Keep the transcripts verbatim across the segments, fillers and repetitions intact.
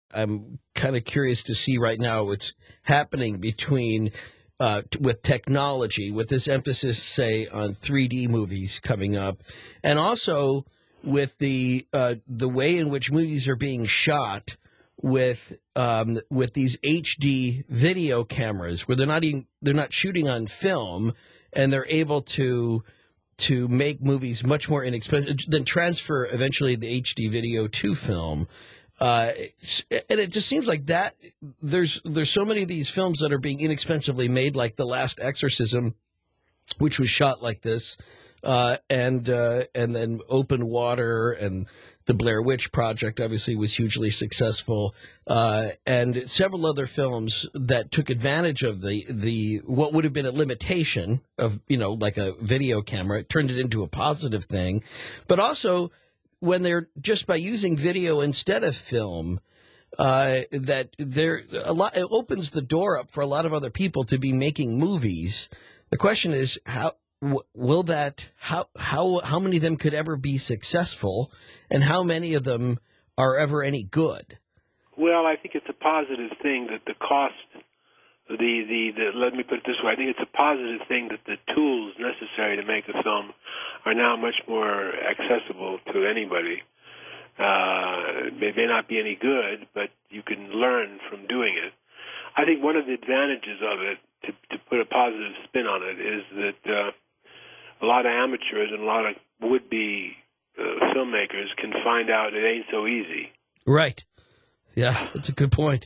I'm kind of curious to see right now what's happening between uh, t- with technology, with this emphasis, say, on three D movies coming up, and also with the uh, the way in which movies are being shot with um, with these H D video cameras, where they're not even they're not shooting on film, and they're able to to make movies much more inexpensive, then transfer eventually the H D video to film. Uh, and it just seems like that there's there's so many of these films that are being inexpensively made, like The Last Exorcism, which was shot like this, uh, and uh, and then Open Water and the Blair Witch Project obviously was hugely successful, uh, and several other films that took advantage of the the what would have been a limitation of, you know, like a video camera. It turned it into a positive thing, but also when they're just by using video instead of film, uh, that there a lot it opens the door up for a lot of other people to be making movies. The question is how w- will that how how how many of them could ever be successful, and how many of them are ever any good? Well, I think it's a positive thing that the cost, the, the, the let me put it this way, I think it's a positive thing that the tools necessary to make a film are now much more accessible to anybody. Uh, they may not be any good, but you can learn from doing it. I think one of the advantages of it, to, to put a positive spin on it, is that uh, a lot of amateurs and a lot of would-be uh, filmmakers can find out it ain't so easy. Right. Yeah, that's a good point.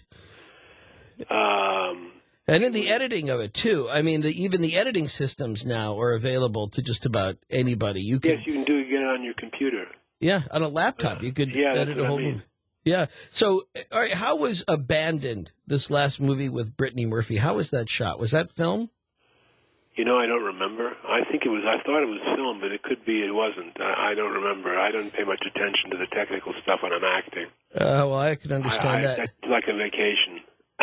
Um, and in the editing of it, too. I mean, the, even the editing systems now are available to just about anybody. You can, yes, you can do it, get it on your computer. Yeah, on a laptop. You could yeah, edit a whole I mean. movie. Yeah. So, all right, how was Abandoned, this last movie with Brittany Murphy? How was that shot? Was that film? You know, I don't remember. I think it was, I thought it was film, but it could be it wasn't. I, I don't remember. I don't pay much attention to the technical stuff when I'm acting. Uh, well, I can understand I, I, that. That's like a vacation.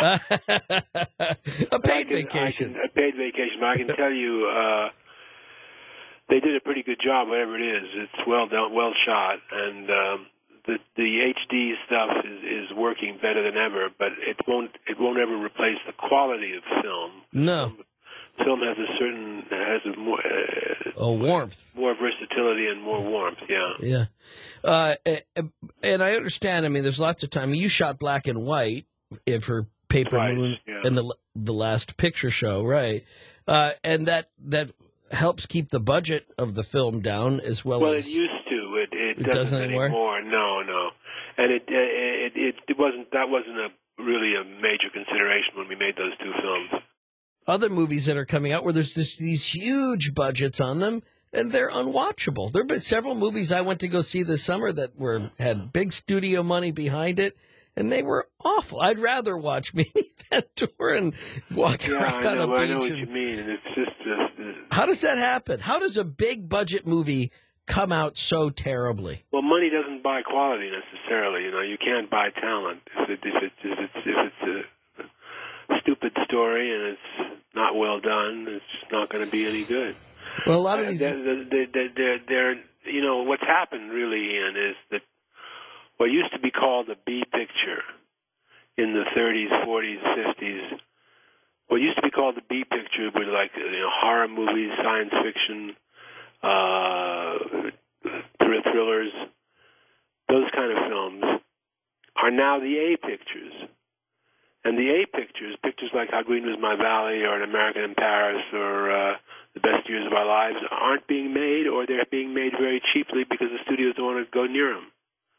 a paid can, vacation. Can, a paid vacation. But I can tell you, uh, they did a pretty good job, whatever it is. It's well done, well shot, and um, the the H D stuff is, is working better than ever. But it won't it won't ever replace the quality of film. No. Film, film has a certain has a more uh, a warmth, more versatility, and more warmth. Yeah. Yeah. Uh, and I understand. I mean, there's lots of time. You shot black and white for Paper Twice, Moon yeah. and the the Last Picture Show, right? Uh, and that that. helps keep the budget of the film down as well. Well, as... it used to. It, it, it doesn't, doesn't anymore? anymore. No, no. And it, it it it wasn't that wasn't a really a major consideration when we made those two films. Other movies that are coming out where there's this, these huge budgets on them, and they're unwatchable. There have been several movies I went to go see this summer that were had big studio money behind it, and they were awful. I'd rather watch Mini Van Tour and walk yeah, around I know, on a beach. I know what and... you mean. And it's just, just how does that happen? How does a big budget movie come out so terribly? Well, money doesn't buy quality necessarily. You know, you can't buy talent. If, it, if, it, if it's if it's a stupid story and it's not well done, it's not going to be any good. Well, a lot of these, they're, they're, they're, they're, you know, what's happened really, Ian, is that what used to be called a B picture in the thirties, forties, fifties. What used to be called the B picture were like, you know, horror movies, science fiction, uh, thrillers, those kind of films are now the A pictures. And the A pictures, pictures like How Green Was My Valley or An American in Paris or uh, The Best Years of Our Lives, aren't being made, or they're being made very cheaply because the studios don't want to go near them.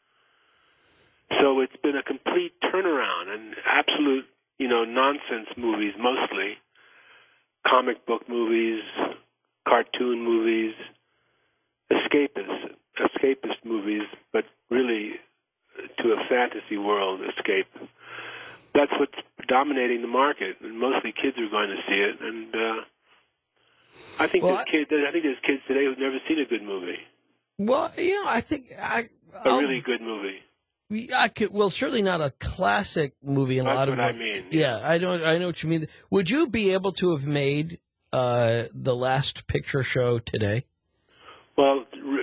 So it's been a complete turnaround, and absolute, you know, nonsense movies mostly, comic book movies, cartoon movies, escapist, escapist movies, but really to a fantasy world escape. That's what's dominating the market, and mostly kids are going to see it. And uh, I think well, there's kids. I think there's kids today who've never seen a good movie. Well, you know, I think I a I'll, really good movie. I could, well, certainly not a classic movie. In That's a lot what of I mean. Yeah, I know. I know what you mean. Would you be able to have made uh, The Last Picture Show today? Well,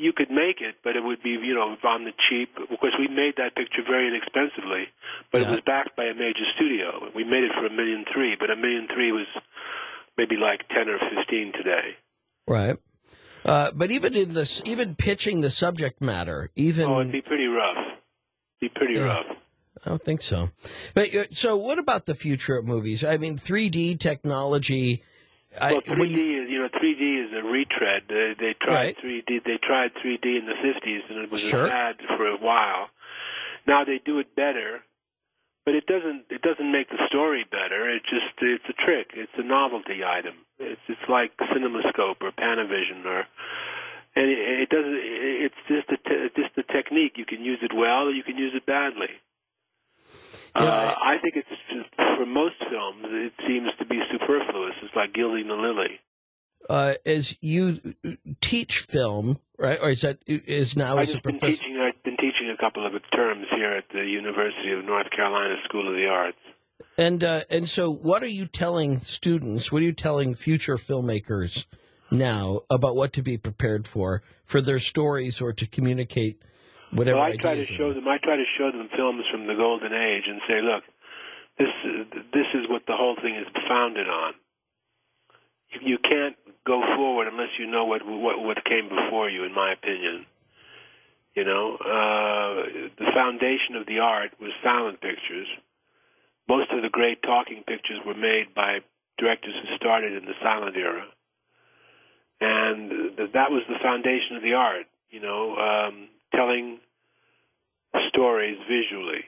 you could make it, but it would be, you know, on the cheap. Of course, we made that picture very inexpensively, but Yeah. it was backed by a major studio. We made it for a million three, but a million three was maybe like ten or fifteen today. Right. Uh, but even in this, even pitching the subject matter, even Oh, it'd be pretty rough. Be pretty Yeah. rough. I don't think so. But uh, so, what about the future of movies? I mean, three D technology. I, Well, when three D you, is, you know, three D is a retread. They, they tried Right. three D. They tried three D in the fifties, and it was Sure. a fad for a while. Now they do it better, but it doesn't. It doesn't make the story better. It just it's a trick. It's a novelty item. It's it's like CinemaScope or Panavision, or and it, it doesn't. It's just a te- just a technique. You can use it well, or you can use it badly. Yeah, uh, I think it's just, for most films, it seems to be superfluous. It's like gilding the lily. uh, as you teach film, right? Or is that is now I've as a just been professor? teaching. I've been teaching a couple of terms here at the University of North Carolina School of the Arts. And uh, and so, what are you telling students? What are you telling future filmmakers now about what to be prepared for for their stories or to communicate whatever Well, I try to ideas they show have? them. I try to show them films from the golden age and say, look, this this is what the whole thing is founded on. You can't go forward unless you know what what, what came before you, in my opinion. You know, uh, the foundation of the art was silent pictures. Most of the great talking pictures were made by directors who started in the silent era, and th- that was the foundation of the art. You know, um, telling stories visually,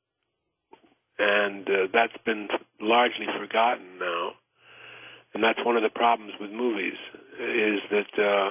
and uh, that's been largely forgotten now. And that's one of the problems with movies, is that uh,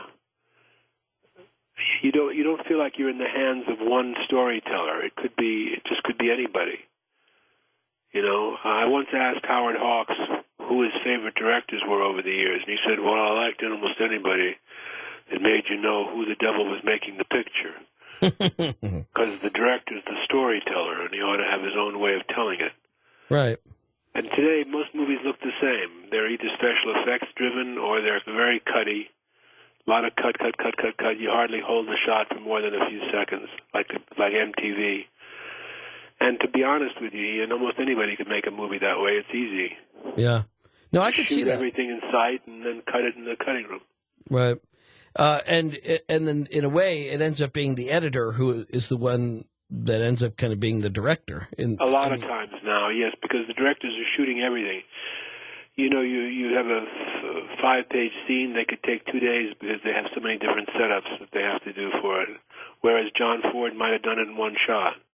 you don't you don't feel like you're in the hands of one storyteller. It could be it just could be anybody. You know, I once asked Howard Hawks who his favorite directors were over the years, and he said, "Well, I liked almost anybody that made you know who the devil was making the picture, because the director's the storyteller, and he ought to have his own way of telling it." Right. And today, most movies look the same. They're either special effects driven or they're very cutty. A lot of cut, cut, cut, cut, cut. You hardly hold the shot for more than a few seconds, like like M T V. And to be honest with you, Ian, almost anybody could make a movie that way. It's easy. Yeah. No, I can Shoot see that. everything in sight and then cut it in the cutting room. Right. Uh, and and then in a way, it ends up being the editor who is the one that ends up kind of being the director. In, A lot I of mean, times now, yes, because the directors are shooting everything. You know, you you have a f- five-page scene. They could take two days because they have so many different setups that they have to do for it. Whereas John Ford might have done it in one shot.